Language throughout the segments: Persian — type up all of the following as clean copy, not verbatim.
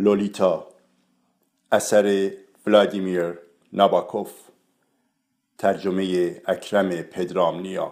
لولیتا، اثر ولادیمیر ناباکوف، ترجمه اکرم پدرامنیا.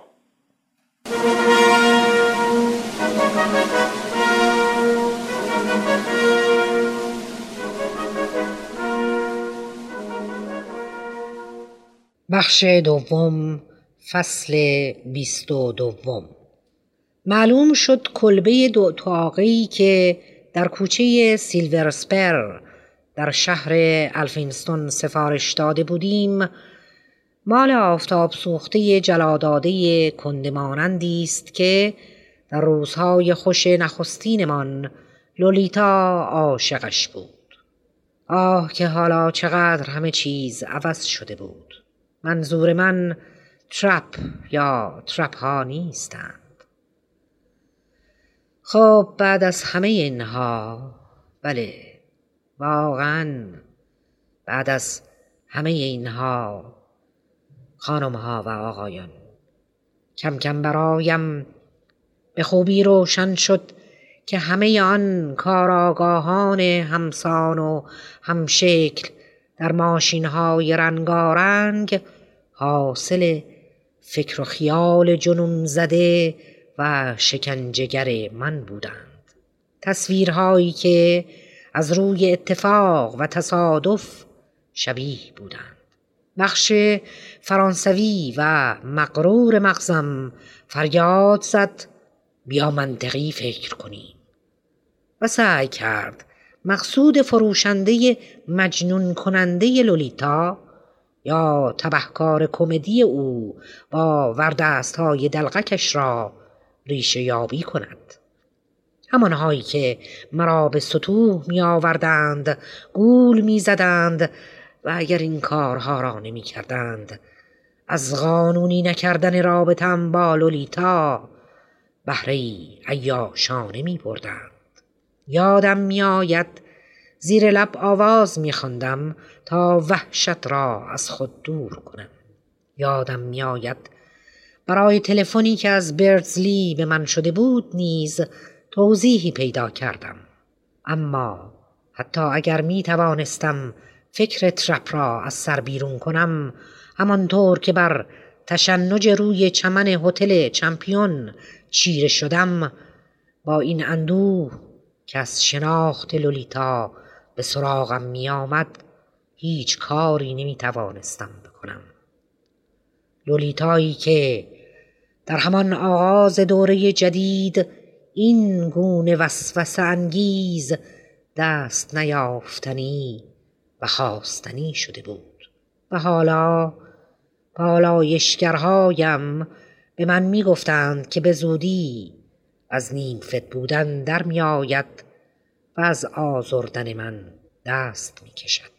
بخش دوم، فصل 22. معلوم شد کلبه دو اتاقی که در کوچه سیلور اسپر در شهر الفینستون سفارش داده بودیم مال آفتاب سوخته جلاداده کندمانندی است که در روزهای خوش نخستینمان لولیتا عاشقش بود. آه که حالا چقدر همه چیز عوض شده بود. منظور من ترپ یا ترپ ها نیستند. خب بعد از همه اینها، بله واقعا بعد از همه اینها، خانم ها و آقایان، کم کم برایم به خوبی روشن شد که همه آن کارآگاهان همسان و همشکل در ماشین های رنگارنگ حاصل فکر و خیال جنون زده و شکنجه‌گر من بودند. تصویرهایی که از روی اتفاق و تصادف شبیه بودند. بخش فرانسوی و مغرور مغزم فریاد زد بیا منطقی فکر کنیم و سعی کرد مقصود فروشنده مجنون کننده لولیتا یا تبهکار کمدی او با وردستهای دلغکش را ریشه یابی کند. همانهایی که مرا به سطوح می آوردند، گول می زدند و اگر این کارها را نمی کردند از قانونی نکردن رابطم با لولیتا بهره‌ای عیاشانه می بردند. یادم می آید زیر لب آواز می خواندم تا وحشت را از خود دور کنم. یادم می آید برای تلفنی که از برزلی به من شده بود نیز توضیحی پیدا کردم. اما حتی اگر می توانستم فکر ترپ را از سر بیرون کنم، همانطور که بر تشنج روی چمن هتل چمپیون چیره شدم، با این اندوه که از شناخت لولیتا به سراغم می آمد هیچ کاری نمی توانستم بکنم. لولیتایی که در همان آغاز دوره جدید این گونه وسوسه انگیز دست نیافتنی و خواستنی شده بود و حالا پالایشگرهایم به من می گفتند که به زودی از نیم فت بودن در می آید و از آزردن من دست می کشد.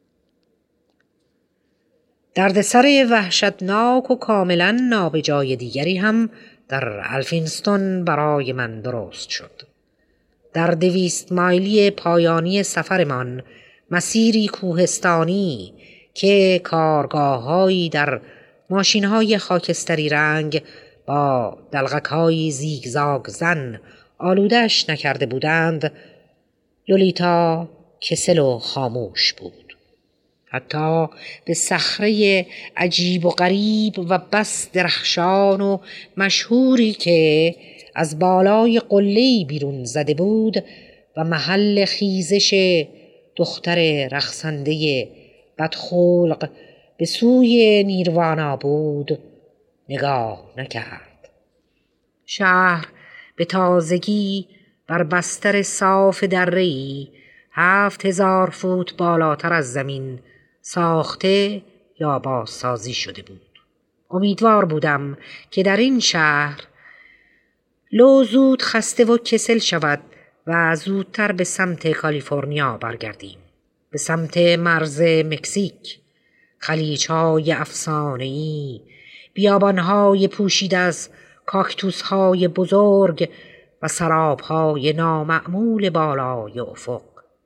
دردسر وحشتناک و کاملا نابجای دیگری هم در الفینستون برای من درست شد. در 200 مایلی پایانی سفرمان، مسیری کوهستانی که کارگاه‌هایی در ماشین‌های خاکستری رنگ با دلغک‌های زیگزاگ زن آلوده‌اش نکرده بودند، لولیتا کسل و خاموش بود. حتی به صخره عجیب و غریب و بس درخشان و مشهوری که از بالای قله‌ای بیرون زده بود و محل خیزش دختر رقصنده بدخلق به سوی نیروانا بود نگاه نکرد. شهر به تازگی بر بستر صاف دره‌ای 7000 فوت بالاتر از زمین ساخته یا بازسازی شده بود. امیدوار بودم که در این شهر لو زود خسته و کسل شود و زودتر به سمت کالیفرنیا برگردیم، به سمت مرز مکزیک، خلیج‌های افسانه‌ای، بیابان‌های پوشیده از کاکتوس‌های بزرگ و سراب‌های نامعمول بالای افق.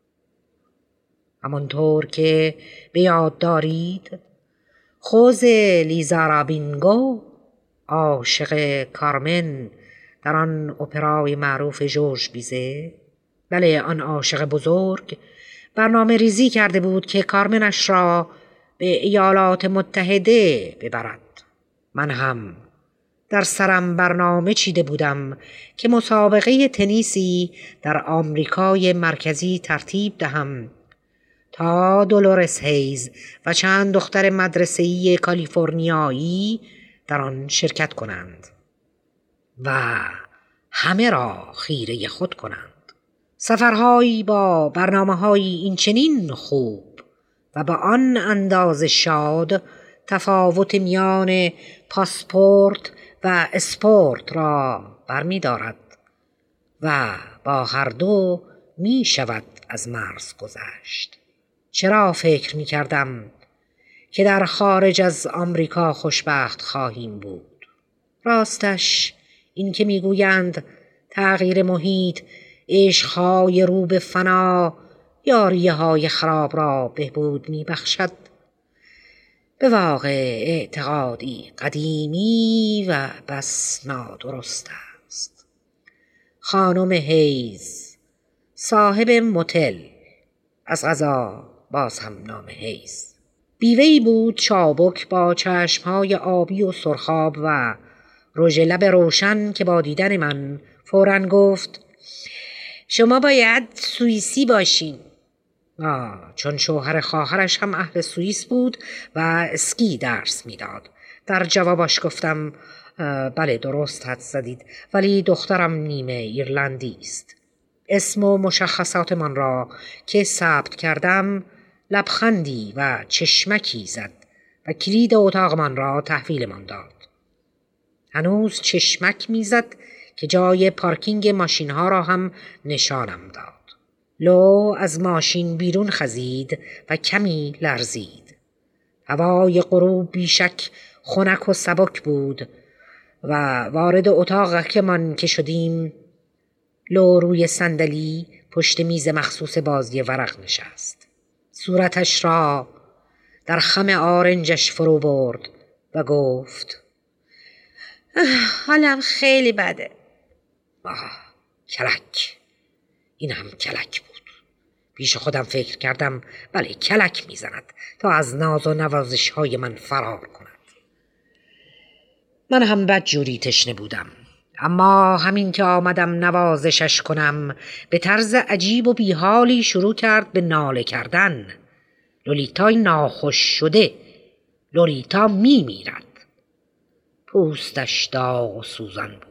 همانطور که به یاد دارید، خوزه لیزارابینگو، عاشق کارمن در آن اپرای معروف جورج بیزه، بله، آن عاشق بزرگ برنامه ریزی کرده بود که کارمنش را به ایالات متحده ببرد. من هم در سرم برنامه چیده بودم که مسابقه تنیسی در آمریکای مرکزی ترتیب دهم تا دولورس هیز و چند دختر مدرسه‌ای کالیفرنیایی در آن شرکت کنند و همه را خیره خود کنند. سفرهایی با برنامه‌هایی این چنین خوب و با آن اندازه شاد تفاوت میان پاسپورت و اسپورت را برمی دارد و با هر دو می شود از مرز گذشت. چرا فکر می کردم که در خارج از آمریکا خوشبخت خواهیم بود؟ راستش این که می گویند تغییر محیط عشق‌های رو به فنا یاریه‌های خراب را بهبود می بخشد، به واقع اعتقادی قدیمی و بس نادرست است. خانم هیز، صاحب موتل، از قضا باز هم نام هیز، بیوه‌ای بود چابک با چشمهای آبی و سرخاب و رژ لب روشن که با دیدن من فوراً گفت شما باید سوئیسی باشین. چون شوهر خواهرش هم اهل سوئیس بود و اسکی درس میداد. در جوابش گفتم بله درست حد زدید، ولی دخترم نیمه ایرلندی است. اسم و مشخصات من را که ثبت کردم لبخندی و چشمکی زد و کلید اتاق من را تحویل من داد. هنوز چشمک میزد که جای پارکینگ ماشین ها را هم نشانم داد. لو از ماشین بیرون خزید و کمی لرزید. هوای غروب بیشک خنک و سبک بود و وارد اتاق که من که شدیم لو روی صندلی پشت میز مخصوص بازی ورق نشست. صورتش را در خم آرنجش فرو برد و گفت حالم خیلی بده. کلک. این هم کلک بود. پیش خودم فکر کردم بله کلک میزند تا از ناز و نوازش های من فرار کند. من هم بدجوری تشنه بودم، اما همین که آمدم نوازشش کنم به طرز عجیب و بیحالی شروع کرد به ناله کردن. لولیتای ناخوش شده. لولیتا میمیرد. پوستش داغ و سوزان بود.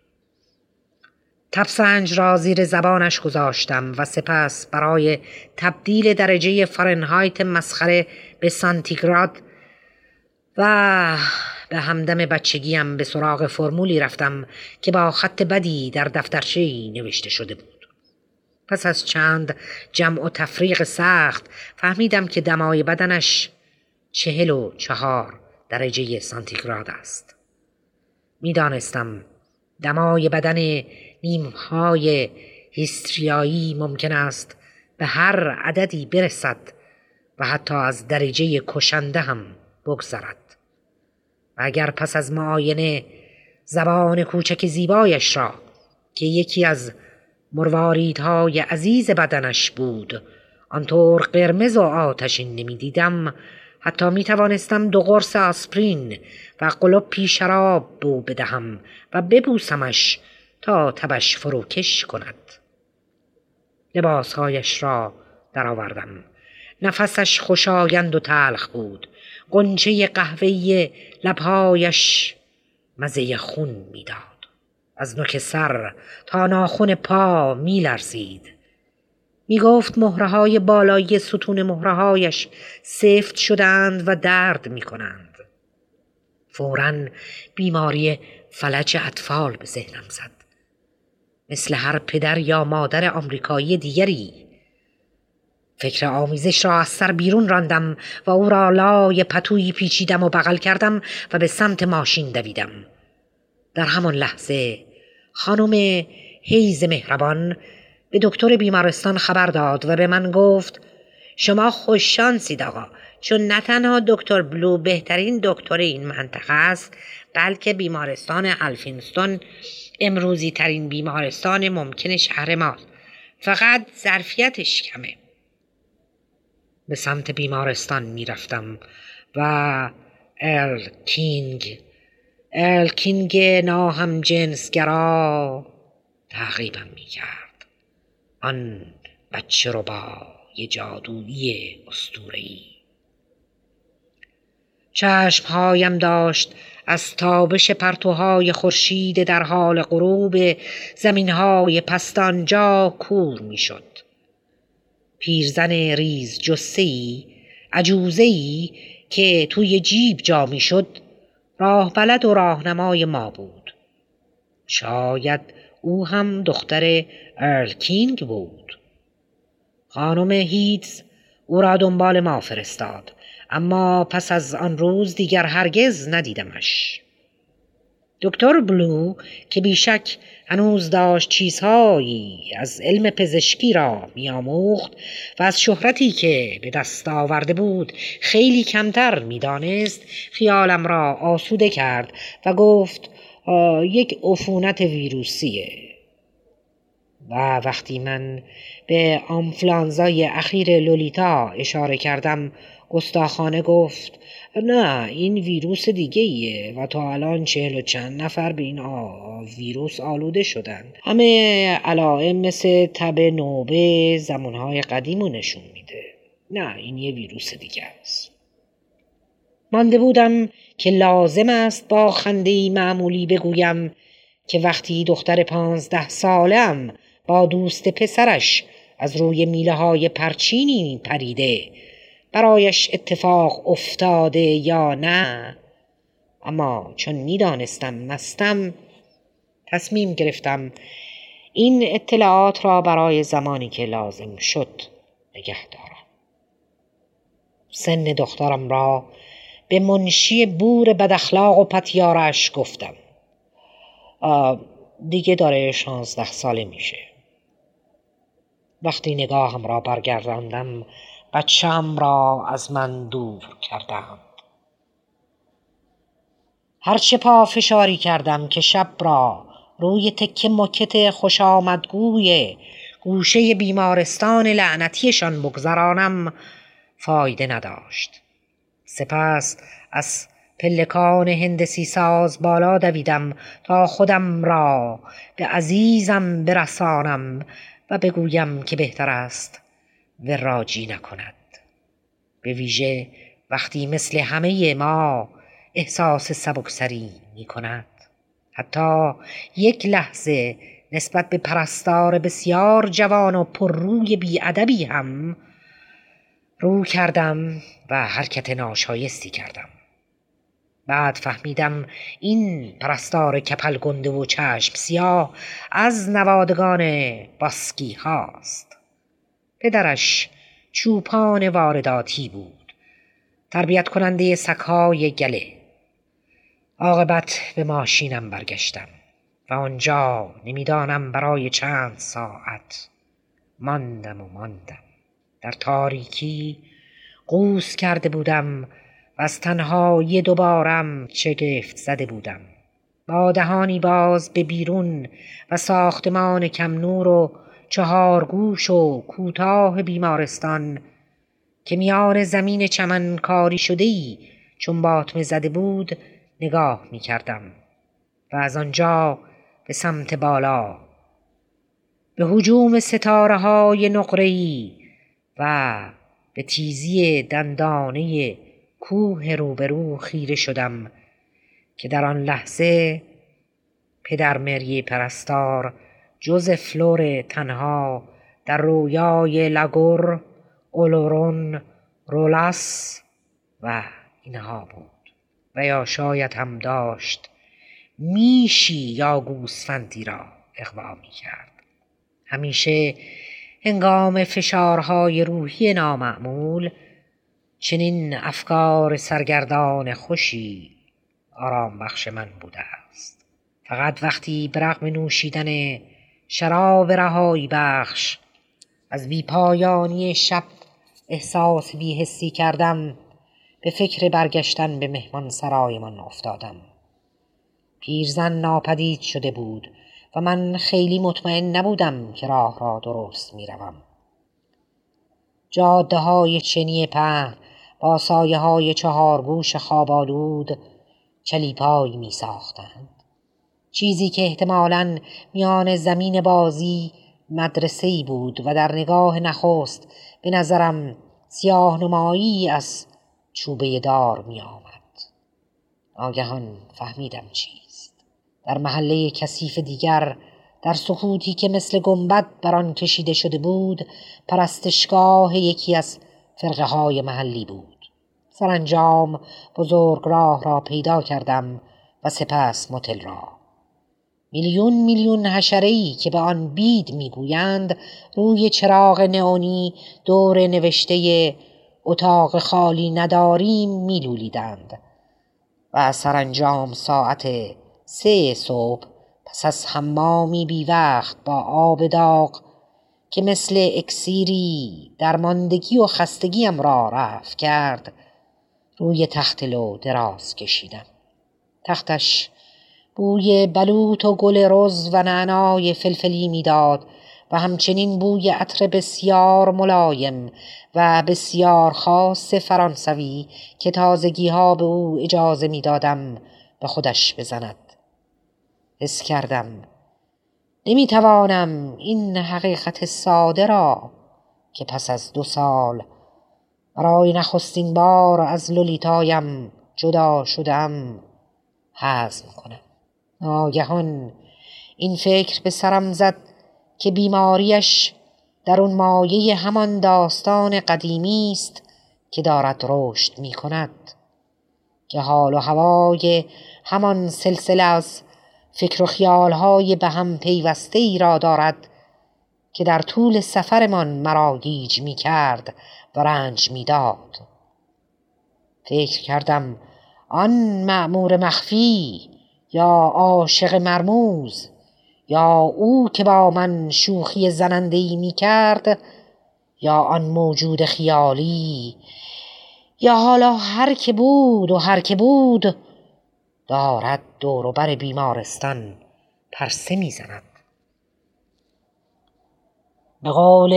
تبسنج را زیر زبانش گذاشتم و سپس برای تبدیل درجه فارنهایت مسخره به سانتیگراد و به همدم بچگیم به سراغ فرمولی رفتم که با خط بدی در دفترچه‌ای نوشته شده بود. پس از چند جمع و تفریق سخت فهمیدم که دمای بدنش 44 درجه سانتیگراد است. میدانستم دمای بدن نیمهای هیستریایی ممکن است به هر عددی برسد و حتی از درجه کشنده هم بگذرد. و اگر پس از معاینه زبان کوچک زیبایش را که یکی از مرواریدهای عزیز بدنش بود آنطور قرمز و آتشین نمی دیدم، حتی می توانستم 2 قرص آسپرین و قلپی شراب بو بدهم و ببوسمش تا تبش فروکش کند. لباسهایش را درآوردم. نفسش خوشایند و تلخ بود. غنچه قهوه‌ای لبهایش مزه خون میداد. از نوک سر تا ناخن پا می لرزید. می گفت مهره‌های بالایی ستون مهره‌هایش سفت شدند و درد می کنند. فوراً بیماری فلج اطفال به ذهنم زد. مثل هر پدر یا مادر آمریکایی دیگری. فکر آمیزش را از سر بیرون راندم و او را لای پتویی پیچیدم و بغل کردم و به سمت ماشین دویدم. در همان لحظه خانم هیز مهربان به دکتر بیمارستان خبر داد و به من گفت شما خوششانسید آقا، چون نه تنها دکتر بلو بهترین دکتر این منطقه است، بلکه بیمارستان الفینستون امروزی ترین بیمارستان ممکن شهر ماست فقط ظرفیتش کمه. به سمت بیمارستان میرفتم و ارل کینگ ناهم جنسگرا تعقیبم میکرد. آن بچه رو با یه جادویی اسطوره‌ای. چشمهایم داشت از تابش پرتوهای خورشید در حال غروب زمینهای پستانجا کور میشد. پیرزن ریز جثه‌ای، عجوزه‌ای که توی جیب جا میشد، راه بلد و راهنمای ما بود. شاید او هم دختر ارل کینگ بود. خانم هیتز او را دنبال ما فرستاد، اما پس از آن روز دیگر هرگز ندیدمش. دکتر بلو که بیشک هنوز داشت چیزهایی از علم پزشکی را می‌آموخت و از شهرتی که به دست آورده بود خیلی کمتر می‌دانست، خیالم را آسوده کرد و گفت یک عفونت ویروسیه. و وقتی من به آنفلانزای اخیر لولیتا اشاره کردم، گستاخانه گفت نه، این ویروس دیگه ایه و تا الان 40 و چند نفر به این ویروس آلوده شدن. همه علائم مثل تب نوبه زمانهای قدیمو نشون میده. نه، این یه ویروس دیگه است. مانده بودم که لازم است با خنده‌ای معمولی بگویم که وقتی دختر 15 سالم با دوست پسرش از روی میله‌های پرچینی پریده، برایش اتفاق افتاده یا نه. اما چون می‌دانستم مستم، تصمیم گرفتم این اطلاعات را برای زمانی که لازم شد نگه دارم. سن دخترم را به منشی بور بداخلاق و پتیارش گفتم. دیگه داره 16 ساله میشه. وقتی نگاهم را برگرداندم، بچه‌ام را از من دور کردند. هرچه پافشاری کردم که شب را روی تکه مکت خوش آمدگوی گوشه بیمارستان لعنتیشان بگذرانم، فایده نداشت. سپس از پلکان هندسی ساز بالا دویدم تا خودم را به عزیزم برسانم و بگویم که بهتر است وراجی نکند، به ویژه وقتی مثل همه ما احساس سبکسری می کند. حتی یک لحظه نسبت به پرستار بسیار جوان و پرروی بی‌ادبی هم رو کردم و حرکت ناشایستی کردم. بعد فهمیدم این پرستار کپل گنده و چشم سیاه از نوادگان باسکی هاست. پدرش چوپان وارداتی بود، تربیت کننده سگ‌های گله. عاقبت به ماشینم برگشتم و آنجا نمیدانم برای چند ساعت ماندم. در تاریکی قوس کرده بودم و از تنهایی دوبارم شگفت زده بودم. با دهانی باز به بیرون و ساختمان کم نور و 4 گوش و کوتاه بیمارستان که میان زمین چمن کاری شده‌ای چون باطمه زده بود نگاه می کردم و از آنجا به سمت بالا به هجوم ستاره‌های نقره‌ای و به تیزی دندانه کوه روبرو خیره شدم که در آن لحظه پدر مری پرستار جز فلور تنها در رویای لاگور، اولورون، رولاس و اینها بود و یا شاید هم داشت میشی یا گوسفندی را اغوا می کرد. همیشه هنگام فشارهای روحی نامعمول چنین افکار سرگردان خوشی آرام بخش من بوده است. فقط وقتی برغم نوشیدن شراب رهایی بخش از بیپایانی شب احساس بی‌حسی کردم، به فکر برگشتن به مهمان سرایمان افتادم. پیرزن ناپدید شده بود و من خیلی مطمئن نبودم که راه را درست می روم. جاده های چینی پهن با سایه های 4 گوش خواب‌آلود چلیپای می ساختند. چیزی که احتمالاً میان زمین بازی مدرسه‌ای بود و در نگاه نخست به نظرم سیاه نمایی از چوبه دار می آمد. ناگهان فهمیدم چیست. در محله کثیف دیگر، در سکوتی که مثل گنبد بر آن کشیده شده بود، پرستشگاه یکی از فرقه های محلی بود. سرانجام بزرگراه را پیدا کردم و سپس متل را. میلیون حشره‌ای که به آن بید میگویند روی چراغ نئونی دور نوشته اتاق خالی نداریم میلولیدند و سرانجام ساعت 3 صبح پس از حمامی بی وقت با آب داغ که مثل اکسیری درماندگی و خستگیم را رفع کرد، روی تخت لو دراز کشیدم. تختش بوی بلوط و گل رز و نعنای فلفلی میداد و همچنین بوی عطر بسیار ملایم و بسیار خاص فرانسوی که تازگی ها به او اجازه میدادم به خودش بزند. حس کردم نمیتوانم این حقیقت ساده را که پس از 2 سال برای نخستین بار از لولیتایم جدا شدم هضم کنم. ناگهان این فکر به سرم زد که بیماریش در اون مایه همان داستان قدیمی است که دارد رشد می کند، که حال و هوای همان سلسله از فکر و خیالهای به هم پیوسته ای را دارد که در طول سفرمان مرا گیج می کرد و رنج می داد. فکر کردم آن مأمور مخفی یا عاشق مرموز یا او که با من شوخی زننده‌ای می کرد یا آن موجود خیالی یا حالا هر که بود دارد دور و بر بیمارستان پرسه می زند. به قول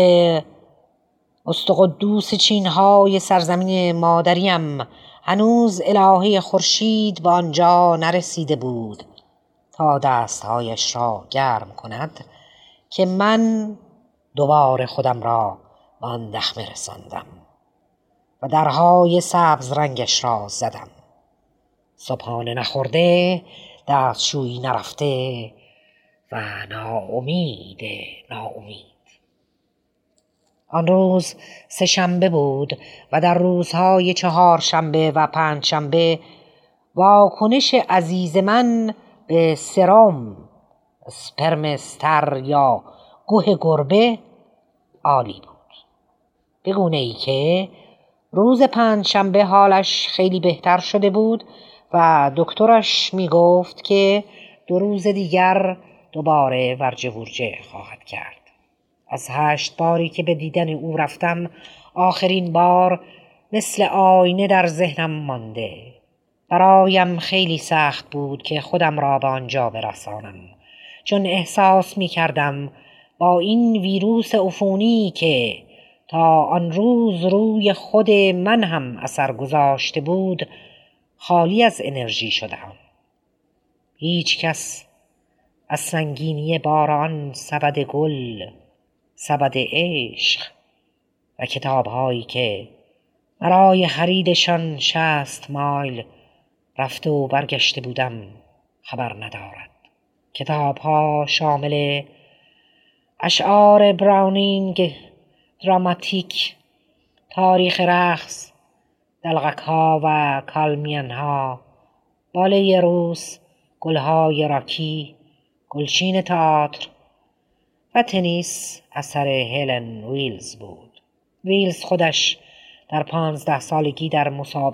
استقدوس چینهای سرزمین مادریم هنوز الهه خورشید به آنجا نرسیده بود تا دستهایش را گرم کند که من دوباره خودم را به آن دخمه رساندم و درهای سبز رنگش را زدم. صبحانه نخورده، دستشویی نرفته و ناامید. آن روز 3 شنبه بود و در روزهای 4 شنبه و 5 شنبه واکنش عزیز من به سرم اسپرمستر یا گوه گربه عالی بود. به گونه‌ای که روز 5 شنبه حالش خیلی بهتر شده بود و دکترش می گفت که 2 روز دیگر دوباره ورجه ورجه خواهد کرد. از 8 باری که به دیدن او رفتم آخرین بار مثل آینه در ذهنم مانده. برایم خیلی سخت بود که خودم را به آنجا برسانم، چون احساس می کردم با این ویروس عفونی که تا آن روز روی خود من هم اثر گذاشته بود خالی از انرژی شدم. هیچ کس از سنگینی باران، سبد گل، سبد عشق و کتاب‌هایی که برای خریدشان 60 مایل رفته و برگشته بودم خبر ندارد. کتاب‌ها شامل اشعار براونینگ، دراماتیک، تاریخ رقص، دلغک‌ها و کالمین‌ها، باله روس، گل‌های راکی، گلچین تئاتر و تنیس اثر هلن ویلز بود. ویلز خودش در 15 سالگی در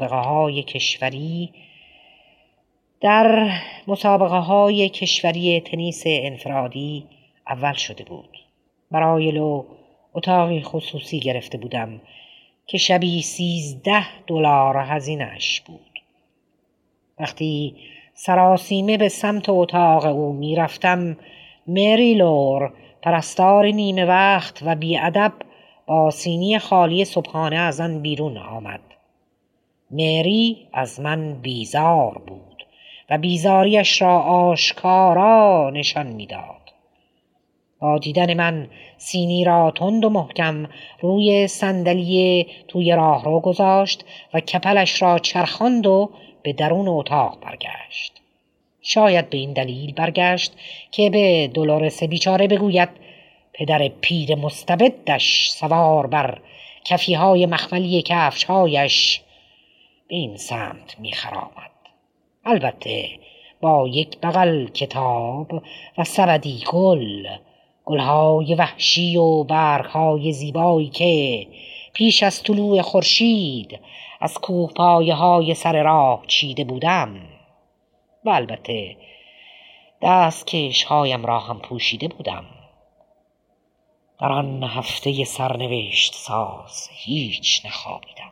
مسابقه های کشوری تنیس انفرادی اول شده بود. برای لو اتاقی خصوصی گرفته بودم که شبی $13 هزینه‌اش بود. وقتی سراسیمه به سمت اتاق او می رفتم مری لور، پرستار نیمه وقت و بیادب، با سینی خالی صبحانه از آن بیرون آمد. مری از من بیزار بود و بیزاریش را آشکارا نشان میداد. با دیدن من سینی را تند و محکم روی صندلی توی راهرو گذاشت و کپلش را چرخاند و به درون اتاق برگشت. شاید به این دلیل برگشت که به دولورس بیچاره بگوید پدر پیر مستبدش سوار بر کفیهای مخملی کفشهایش به این سمت میخرامد. البته با یک بغل کتاب و سبدی گلهای وحشی و برگهای زیبایی که پیش از طلوع خورشید از کوهپایه‌های سر راه چیده بودم و البته دستکش‌هایم را هم پوشیده بودم. در آن هفته سرنوشت ساز هیچ نخوابیدم.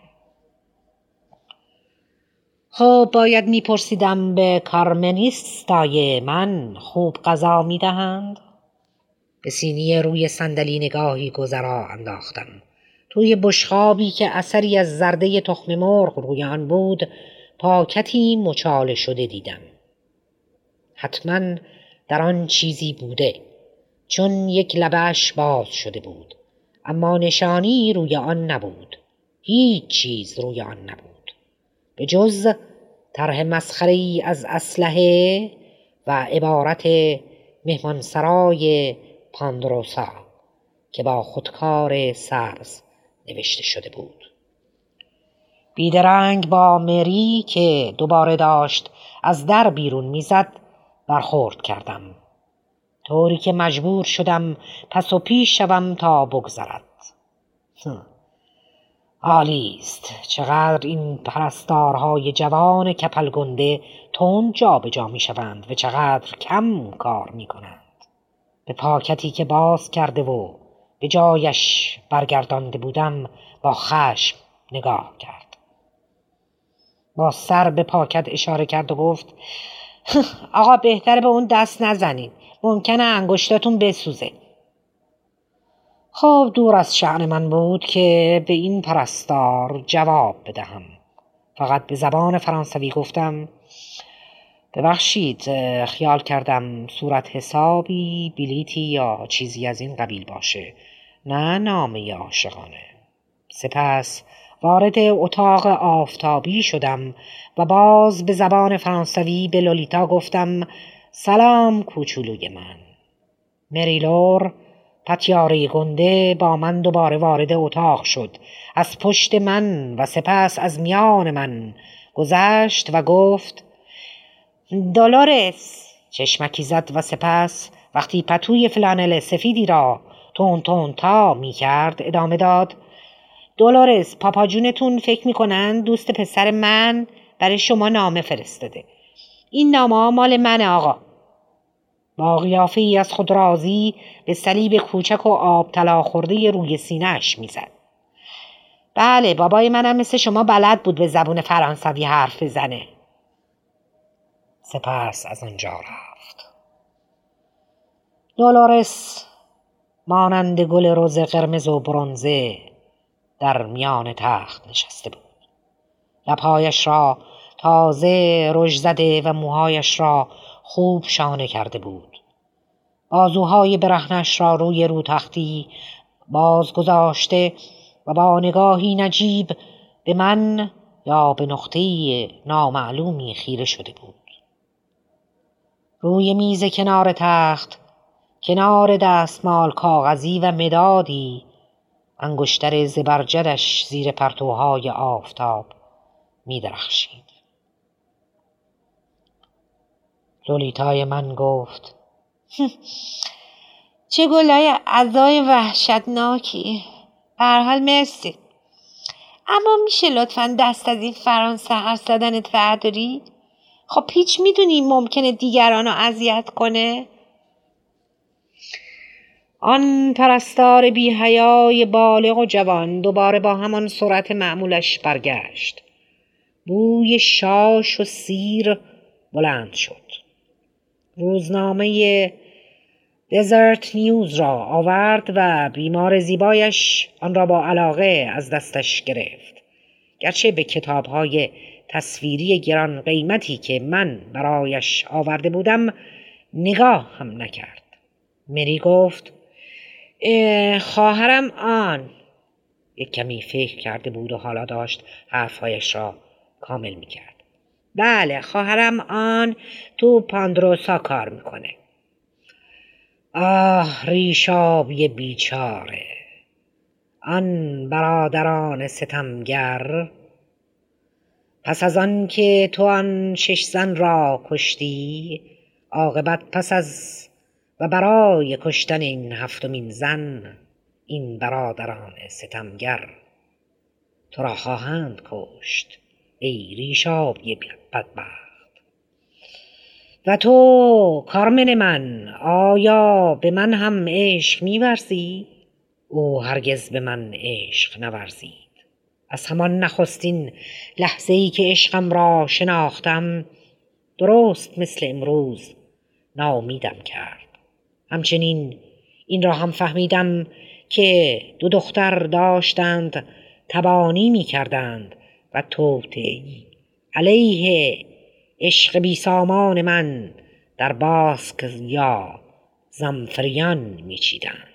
خب باید میپرسیدم به کارمنیستای من خوب غذا میدهند؟ به سینی روی صندلی نگاهی گذرا انداختم. توی بشقابی که اثری از زرده تخم مرغ روی آن بود پاکتی مچاله شده دیدم. حتما در آن چیزی بوده، چون یک لبش باز شده بود، اما نشانی روی آن نبود. هیچ چیز روی آن نبود به جز طرح مسخره‌ای از اسلحه و عبارت مهمانسرای پاندروسا که با خودکار سبز نوشته شده بود. بیدرنگ با مری که دوباره داشت از در بیرون میزد برخورد کردم، طوری که مجبور شدم پس و پیش شوم تا بگذرد. عالی است چقدر این پرستارهای جوان کپلگنده تند جا به جا می شوند و چقدر کم کار می کنند. به پاکتی که باز کرده و به جایش برگردانده بودم با خشم نگاه کرد. با سر به پاکت اشاره کرد و گفت آقا بهتره به اون دست نزنید، ممکنه انگشتاتون بسوزه. خب دور از شأن من بود که به این پرستار جواب بدهم. فقط به زبان فرانسوی گفتم ببخشید، خیال کردم صورت حسابی، بلیتی یا چیزی از این قبیل باشه، نه نامه عاشقانه. سپس وارد اتاق آفتابی شدم و باز به زبان فرانسوی به لولیتا گفتم سلام کوچولوی من. مری لور پتیاره گنده با من دوباره وارد اتاق شد، از پشت من و سپس از میان من گذشت و گفت دولورس. چشمکی زد و سپس وقتی پتوی فلانل سفیدی را تون تا می کرد ادامه داد دولورس، پاپا جونتون فکر میکنن دوست پسر من برای شما نامه فرستاده. این نامه مال منه آقا. با قیافه‌ای از خود راضی به صلیب کوچک و آب طلا خورده روی سینه‌اش میزد. بله بابای منم مثل شما بلد بود به زبون فرانسوی حرف بزنه. سپس از آنجا رفت. دولورس مانند گل رز قرمز و برنزه در میان تخت نشسته بود. لبهایش را تازه رژ زده و موهایش را خوب شانه کرده بود. بازوهای برهنش را روی رو تختی باز گذاشته و با نگاهی نجیب به من یا به نقطه‌ای نامعلومی خیره شده بود. روی میز کنار تخت، کنار دستمال کاغذی و مدادی، انگشتر زبرجدش زیر پرتوهای آفتاب می درخشید. لولیتای من گفت چه گلای عزای وحشتناکی. به هر حال مرسی، اما میشه لطفاً دست از این فرانسه حرف زدنت برداری؟ خب پیچ میدونی ممکنه دیگرانو اذیت کنه؟ آن پرستار بی حیای بالغ و جوان دوباره با همان سرعت معمولش برگشت. بوی شاش و سیر بلند شد. روزنامه دزرت نیوز را آورد و بیمار زیبایش آن را با علاقه از دستش گرفت. گرچه به کتاب‌های تصویری گران قیمتی که من برایش آورده بودم نگاه هم نکرد. مری گفت خواهرم آن. یک کمی فکر کرده بود و حالا داشت حرفهایش را کامل میکرد. بله، خواهرم آن تو پاندروسا کار میکنه. آه، ریشابی بیچاره. آن برادران ستمگر، پس از آن که تو آن 6 زن را کشتی، عاقبت پس از و برای کشتن این 7مین زن، این برادران ستمگر تو را خواهند کشت ای ریشابی بدبخت. و تو کارمن من، آیا به من هم عشق می‌ورزی؟ او هرگز به من عشق نورزید. از همان نخستین لحظه‌ای که عشقم را شناختم، درست مثل امروز ناامیدم کرد. همچنین این را هم فهمیدم که 2 دختر داشتند تبانی می کردند و توطئه‌ای علیه عشق بی سامان من در باسک یا زمفریان می چیدند.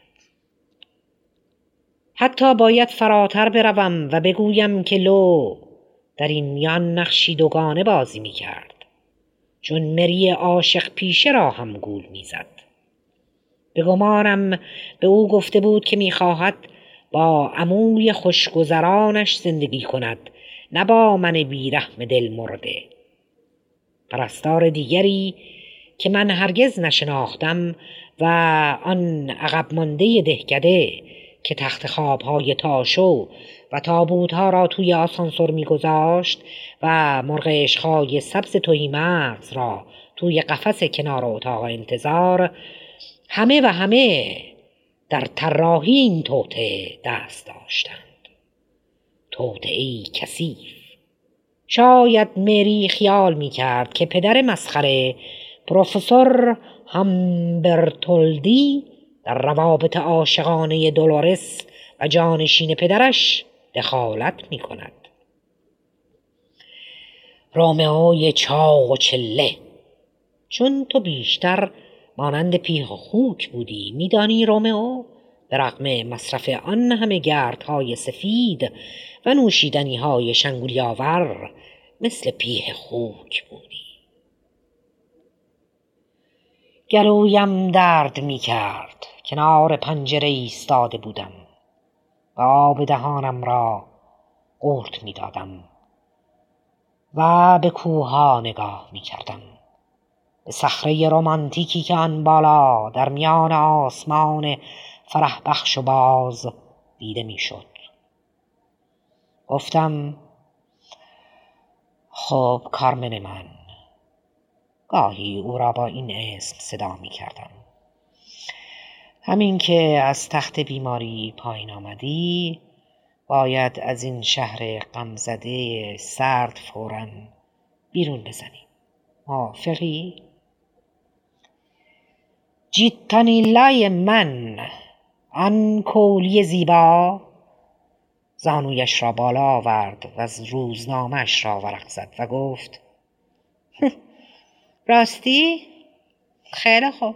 حتی باید فراتر بروم و بگویم که لو در این میان نقشی 2گانه بازی می کرد، چون مری عاشق پیشه را هم گول می زد. به گمانم به او گفته بود که می خواهد با عموی خوشگذرانش زندگی کند، نه با من بیرحم دل مرده. پرستار دیگری که من هرگز نشناختم و آن عقب مانده دهکده که تخت خوابهای تاشو و تابوتها را توی آسانسور می‌گذاشت و مرغ عشق‌های سبز تهی‌مغز را توی قفس کنار اتاق انتظار، همه در طراحی این توطئه دست داشتند. توطئه‌ای کثیف. شاید مری خیال می‌کرد که پدر مسخره پروفسور همبرتولدی در روابط عاشقانه دولورس و جانشین پدرش دخالت می‌کند. رومئوی چاق و چله، چون تو بیشتر مانند پیه خوک بودی، میدانی رومئو به رغم مصرف آن همه گردهای سفید و نوشیدنی‌های شنگولی‌آور مثل پیه خوک بودی. گلویم درد می‌کرد. کنار پنجره ایستاده بودم و آب دهانم را قورت می‌دادم و به کوه‌ها نگاه می‌کردم، به صخره رمانتیکی که آن بالا در میان آسمان فرح بخش و باز دیده می‌شد. گفتم خب کارمن من. گاهی او را با این اسم صدا می‌کردم. همین که از تخت بیماری پایین آمدی، باید از این شهر غمزده سرد فوراً بیرون بزنی. موافقی؟ جیتانیلای من، آن کولی زیبا، زانویش را بالا آورد و از روزنامه‌اش را ورق زد و گفت راستی؟ خیلی خوب.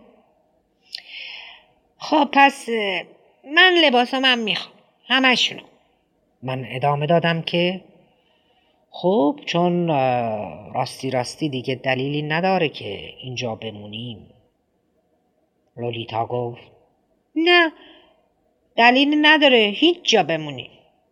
خب پس من لباسام میخوام، همشونو. من ادامه دادم که خب چون راستی دیگه دلیلی نداره که اینجا بمونیم. لولیتا گفت نه، دلیلی نداره هیچ جا بمونیم.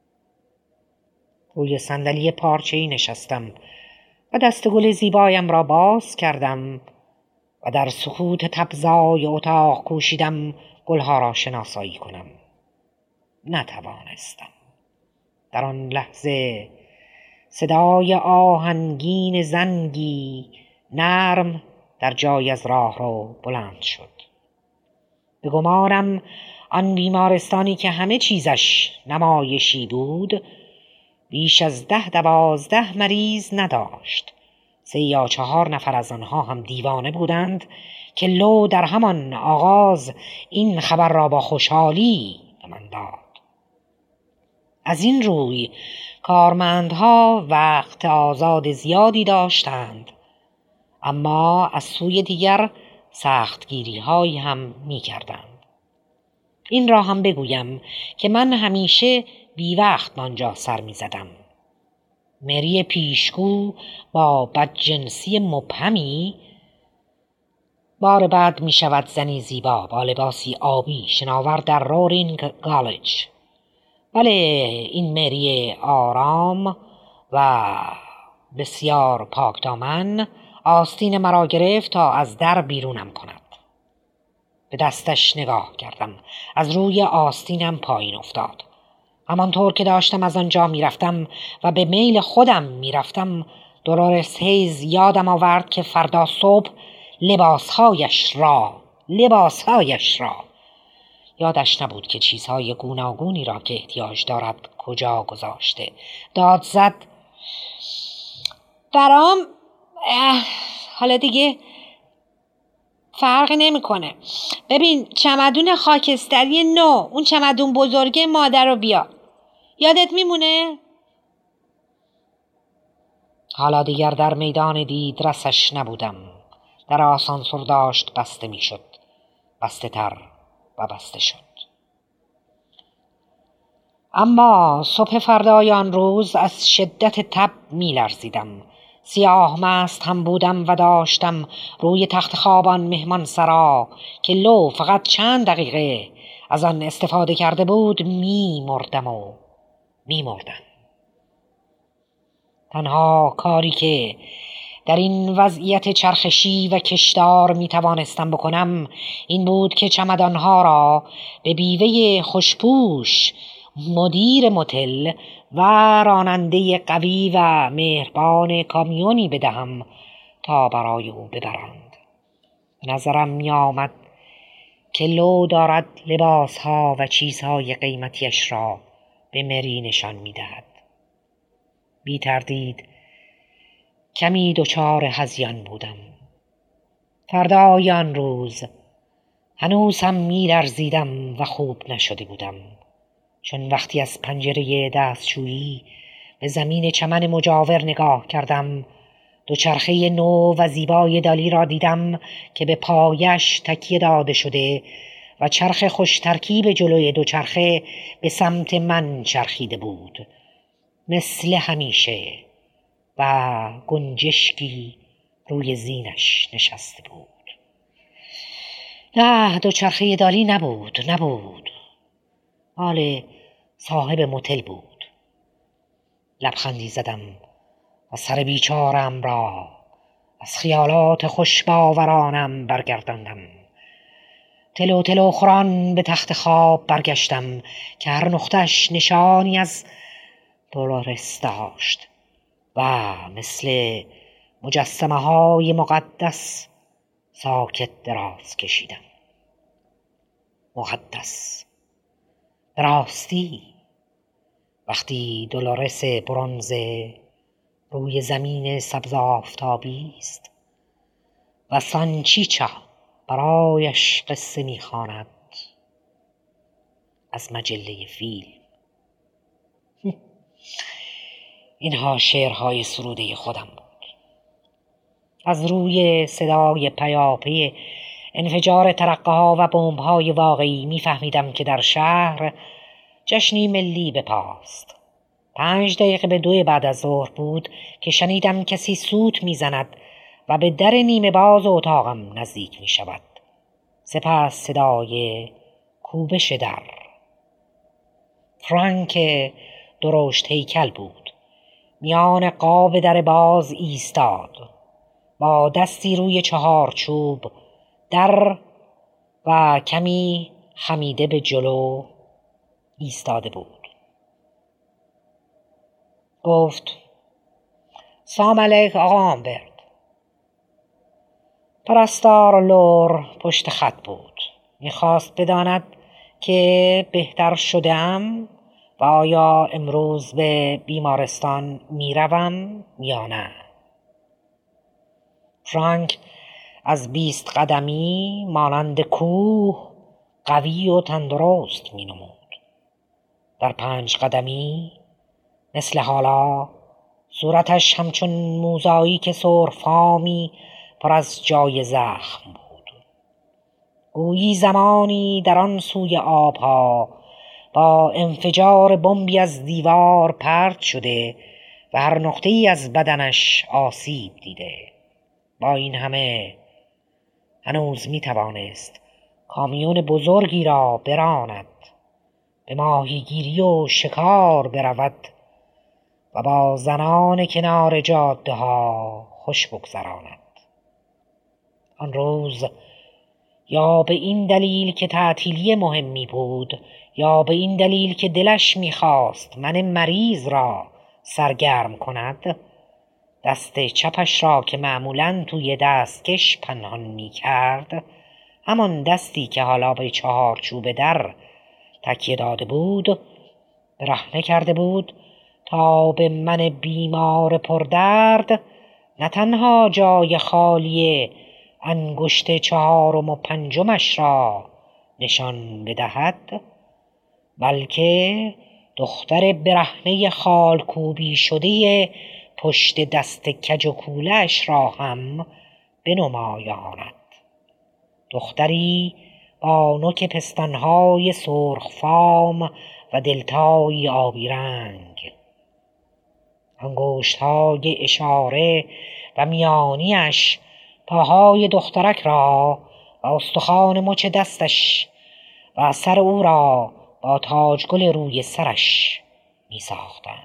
روی صندلی پارچه‌ای نشستم و دستگل زیبایم را باز کردم و در سکوت تبزای اتاق کوشیدم گلها را شناسایی کنم. نتوانستم. در آن لحظه صدای آهنگین زنگی نرم در جای از راه رو بلند شد. به گمانم آن بیمارستانی که همه چیزش نمایشی بود بیش از 10-12 مریض نداشت. 3 یا 4 نفر از آنها هم دیوانه بودند که لو در همان آغاز این خبر را با خوشحالی به من داد. از این روی کارمندها وقت آزاد زیادی داشتند، اما از سوی دیگر سختگیری هایی هم می کردند. این را هم بگویم که من همیشه بی وقت آنجا سر می زدم. مری پیشگو با بدجنسی مبهمی بار بعد می شود زنی زیبا با لباسی آبی شناور در رورینگ کالج. بله، این مری آرام و بسیار پاکدامن آستین مرا گرفت تا از در بیرونم کند. به دستش نگاه کردم. از روی آستینم پایین افتاد. همانطور که داشتم از آنجا میرفتم و به میل خودم میرفتم، دولورس هیز یادم آورد که فردا صبح لباسهایش را یادش نبود که چیزهای گوناگونی را که احتیاج دارد کجا گذاشته. داد زد: برام حالا دیگه فرق نمیکنه. ببین، چمدون خاکستری نو، اون چمدون بزرگه مادر رو بیا. یادت میمونه؟ حالا دیگر در میدان دیدرسش نبودم. در آسانسور داشت بسته میشد. بسته تر و بسته شد. اما صبح فردای آن روز از شدت تب میلرزیدم. سیاه مست هم بودم و داشتم روی تخت خوابان مهمان سرا که لو فقط چند دقیقه از آن استفاده کرده بود میمردم. تنها کاری که در این وضعیت چرخشی و کشدار میتوانستم بکنم این بود که چمدانها را به بیوه خوشپوش مدیر متل و راننده قوی و مهربان کامیونی بدهم تا برای او ببرند. به نظرم می آمد که لو دارد لباسها و چیزهای قیمتیش را به مری نشان می دهد. بی تردید کمی دچار هذیان بودم. فردای آن روز هنوز هم می لرزیدم و خوب نشده بودم، چون وقتی از پنجره دستشویی به زمین چمن مجاور نگاه کردم، دوچرخه نو و زیبای دالی را دیدم که به پایش تکیه داده شده و چرخ خوش ترکیب جلوی دوچرخه به سمت من چرخیده بود مثل همیشه و گنجشکی روی زینش نشسته بود. نه، دوچرخه دالی نبود. مال صاحب متل بود. لبخندی زدم و سر بیچارم را از خیالات خوشباورانم برگرداندم. تلو خوران به تخت خواب برگشتم که هر نقطه‌اش نشانی از دولورس داشت و مثل مجسمه های مقدس ساکت دراز کشیدم. مقدس به راستی وقتی دولورس برنزه روی زمین سبز آفتابی است و سانچیچا برایش قصه می‌خواند از مجله فیلم. اینها شعرهای سروده خودم بود. از روی صدای پیاپی انفجار ترقه‌ها و بمب‌های واقعی می‌فهمیدم که در شهر جشنی ملی بپاست. 5 دقیقه به 2 بعد از ظهر بود که شنیدم کسی سوت می‌زند و به در نیمه باز اتاقم نزدیک می‌شود. سپس صدای کوبش در. فرانک درشت هیکل بود. میان قاب در باز ایستاد. با دستی روی 4 چوب در و کمی خمیده به جلو ایستاده بود. گفت: سلام علیک آقا امبرت. پرستار لور پشت خط بود. میخواست بداند که بهتر شدم و آیا امروز به بیمارستان میروم یا نه. فرانک از 20 قدمی مانند کوه قوی و تندرست می نمود. در 5 قدمی مثل حالا صورتش همچون موزاییک سرخفامی پر از جای زخم بود. گویی زمانی در آن سوی آبها با انفجار بمبی از دیوار پرت شده و هر نقطه‌ای از بدنش آسیب دیده. با این همه هنوز می توانست کامیون بزرگی را براند، به ماهیگیری و شکار برود و با زنان کنار جاده ها خوش بگذراند. آن روز یا به این دلیل که تعطیلی مهمی بود یا به این دلیل که دلش می‌خواست من مریض را سرگرم کند، دست چپش را که معمولاً توی دستکش پنهان می‌کرد، همان دستی که حالا به 4 چوب در تکیه داده بود، برهنه کرده بود تا به من بیمار پردرد نه تنها جای خالی انگشت 4 و 5 را نشان بدهد، بلکه دختر برهنه خالکوبی شده پشت دست کج و کولش را هم بنمایاند. دختری با نوک پستانهای سرخفام و دلتای آبی رنگ. انگشت‌های اشاره و میانیش پاهای دخترک را و استخوان مچ دستش و سر او را با تاجگل روی سرش می ساختند.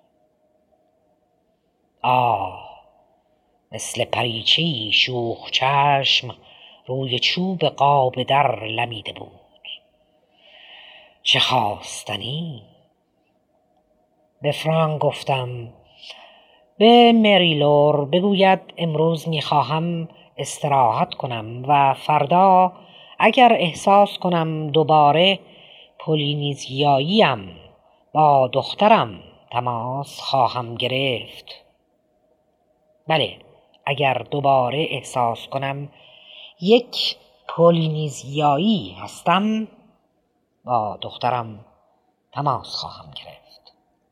مثل پریچه‌ای شوخ چشم روی چوب قاب در لمیده بود. چه خواستنی؟ به فرانک گفتم به مریلور بگوید امروز میخواهم استراحت کنم و فردا اگر احساس کنم دوباره پولینیزیاییم با دخترم تماس خواهم گرفت. بله، اگر دوباره احساس کنم یک پولینیزیایی هستم با دخترم تماس خواهم گرفت.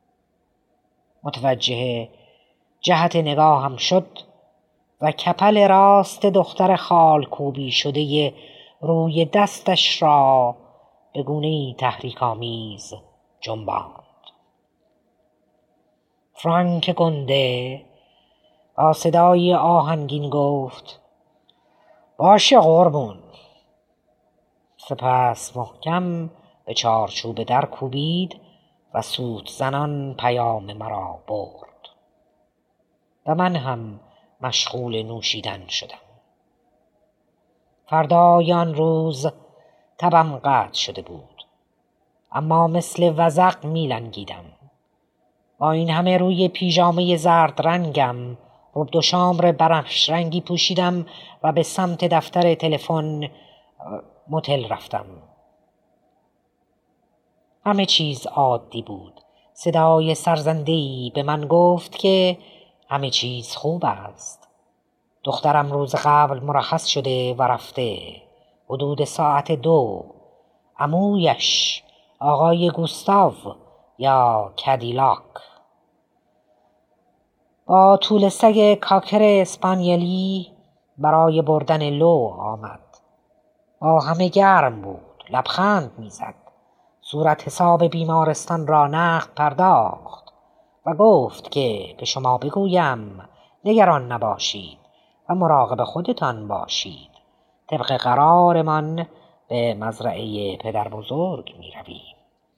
متوجه جهت نگاهم شد و کپل راست دختر خالکوبی شده روی دستش را به گونه‌ای تحریک‌آمیز جنباند. فرانک گنده با صدای آهنگین گفت باشه قربون. سپس محکم به 4 چوب در کوبید و سوت زنان پیام مرا برد و من هم مشغول نوشیدن شدم. فردای آن روز تبم قطع شده بود، اما مثل وزغ می لنگیدم. با این همه روی پیژامه زرد رنگم ربد و شامر بنفش رنگی پوشیدم و به سمت دفتر تلفن متل رفتم. همه چیز عادی بود. صدای سرزنده‌ای به من گفت که همه چیز خوب است. دخترم روز قبل مرخص شده و رفته. حدود ساعت 2 عمویش آقای گوستاو یا کدیلاک با طول سگ کاکر اسپانیایی برای بردن لو آمد. با همه گرم بود، لبخند میزد، صورت حساب بیمارستان را نقد پرداخت و گفت که به شما بگویم نگران نباشید و مراقب خودتان باشید. طبق قرارمان به مزرعه پدر بزرگ می رویم.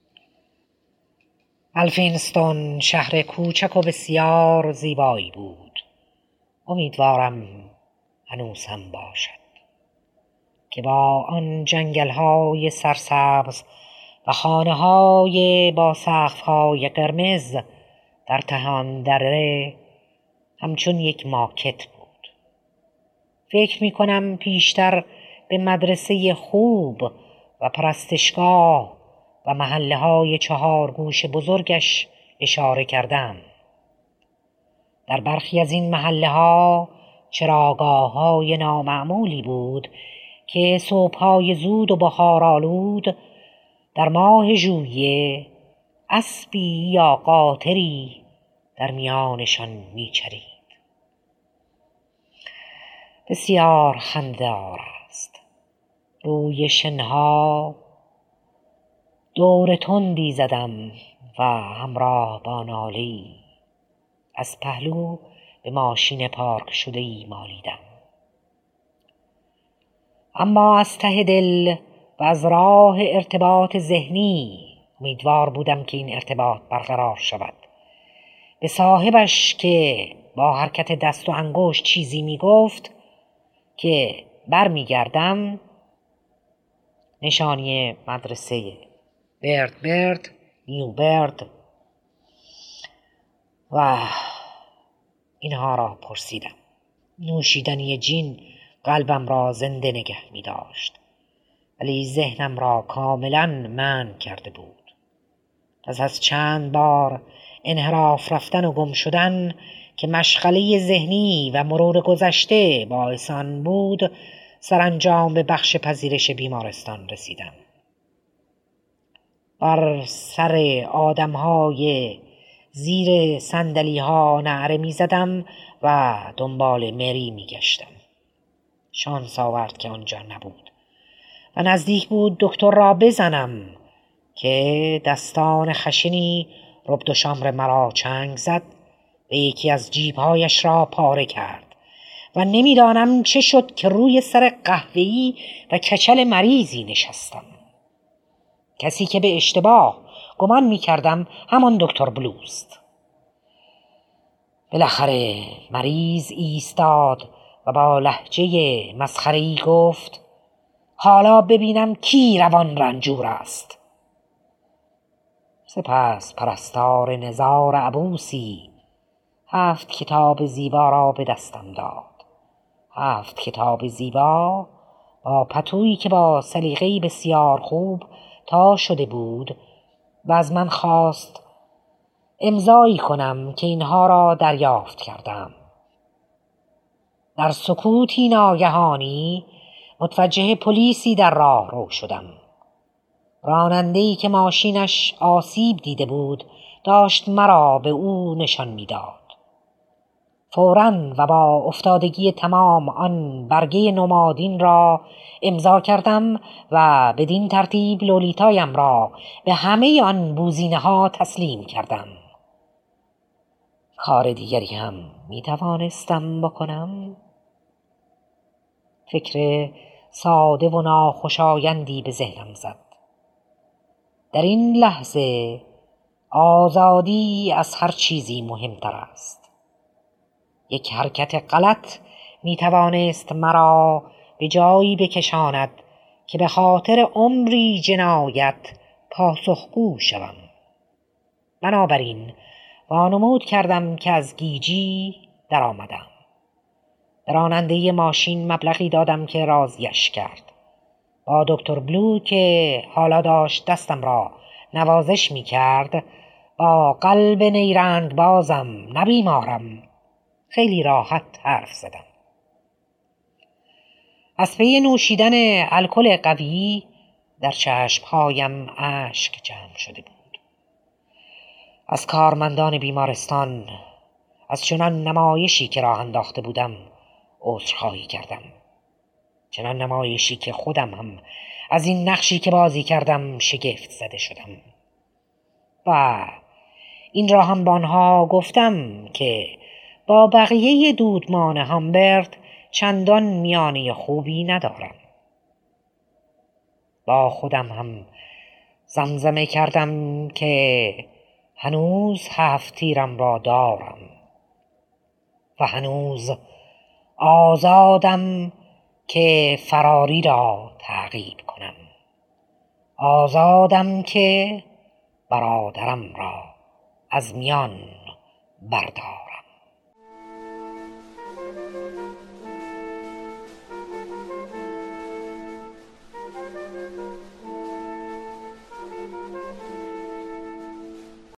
الفینستون شهر کوچک و بسیار زیبایی بود. امیدوارم هنوز هم باشد که با آن جنگل‌های سرسبز و خانه‌های با سقف‌های قرمز در تهان دره همچون یک ماکت بود. فکر می‌کنم پیشتر به مدرسه خوب و پرستشگاه و محله‌های 4 گوش بزرگش اشاره کردم. در برخی از این محله‌ها چراگاه‌های نامعمولی بود که صبح‌های زود و بهارآلود در ماه ژوئیه اسبی یا قاطری در میانشان میچرید. بسیار خنده‌دار است. روی شنها دور تندی زدم و همراه با ناله‌ای از پهلو به ماشین پارک شده‌ای مالیدم. اما از ته دل و از راه ارتباط ذهنی امیدوار بودم که این ارتباط برقرار شود. به صاحبش که با حرکت دست و انگشت چیزی میگفت که برمیگردم نشانی مدرسه برد نیو برد و اینها را پرسیدم. نوشیدنی جین قلبم را زنده نگه می داشت، ولی ذهنم را کاملا منع کرده بود. پس از چند بار انحراف رفتن و گم شدن که مشغله ذهنی و مرور گذشته باعث آن بود، سرانجام به بخش پذیرش بیمارستان رسیدم. بر سر آدم‌های زیر صندلی‌ها نعره می‌زدم و دنبال مری می‌گشتم. شانس آورد که آنجا نبود و نزدیک بود دکتر را بزنم که دستان خشنی ربد و شامر مرا چنگ زد و یکی از جیب‌هایش را پاره کرد و نمی‌دانم چه شد که روی سر قهوه‌ای و کچل مریضی نشستم. کسی که به اشتباه گمان می‌کردم همان دکتر بلوست. بالاخره مریض ایستاد و با لهجه مسخره‌ای گفت: حالا ببینم کی روان رنجور است. سپس پرستار نزار عبوسی 7 کتاب زیبا را به دستم داد. 7 کتاب زیبا با پتویی که با سلیقه‌ای بسیار خوب تا شده بود و از من خواست امضایی کنم که اینها را دریافت کردم. در سکوتی ناگهانی متوجه پلیسی در راه رو شدم. راننده‌ای که ماشینش آسیب دیده بود داشت مرا به او نشان می‌داد. فوراً و با افتادگی تمام آن برگه نمادین را امضا کردم و بدین ترتیب لولیتایم را به همه آن بوزینه‌ها تسلیم کردم. کار دیگری هم می‌توانستم بکنم. فکر ساده و ناخوشایندی به ذهنم زد. در این لحظه آزادی از هر چیزی مهمتر است. یک حرکت غلط می‌توانست مرا به جایی بکشاند که به خاطر عمری جنایت پاسخگو شوم. بنابراین وانمود کردم که از گیجی در آمدم. به راننده ماشین مبلغی دادم که راضیش کرد. با دکتر بلو که حالا داشت دستم را نوازش می کرد با قلب نیرنگ بازم نبیمارم خیلی راحت حرف زدم. از پی نوشیدن الکل قوی در چشمهایم اشک جمع شده بود. از کارمندان بیمارستان از چنان نمایشی که راه انداخته بودم عذرخواهی کردم. چنان نمایشی که خودم هم از این نقشی که بازی کردم شگفت زده شدم. و این را هم با آنها گفتم که با بقیه دودمان هامبرد چندان میانه خوبی ندارم. با خودم هم زمزمه کردم که هنوز 7 تیرم را دارم و هنوز آزادم که فراری را تعقیب کنم. آزادم که برادرم را از میان بردارم.